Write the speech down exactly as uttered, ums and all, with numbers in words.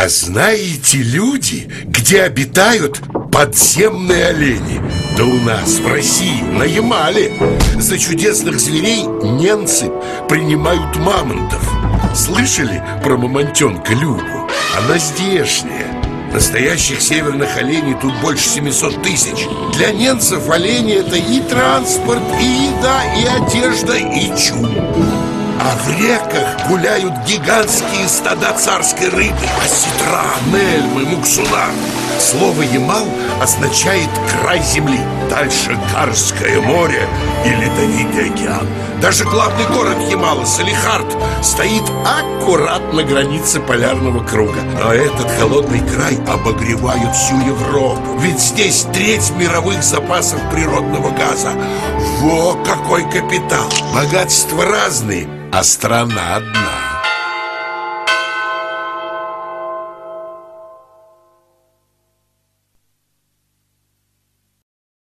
А знаете, люди, где обитают подземные олени? Да у нас, в России, на Ямале. За чудесных зверей немцы принимают мамонтов. Слышали про мамонтенка Любу? Она здешняя. Настоящих северных оленей тут больше семисот тысяч. Для немцев олени — это и транспорт, и еда, и одежда, и чум. А в реках гуляют гигантские стада царской рыбы: осетра, мельмы, муксуна. Слово «Ямал» означает «край земли». Дальше Карское море и Ледовитый океан. Даже главный город Ямала, Салехард, стоит аккурат на границе полярного круга. А этот холодный край обогревает всю Европу. Ведь здесь треть мировых запасов природного газа. Во какой капитал! Богатства разные, а страна одна.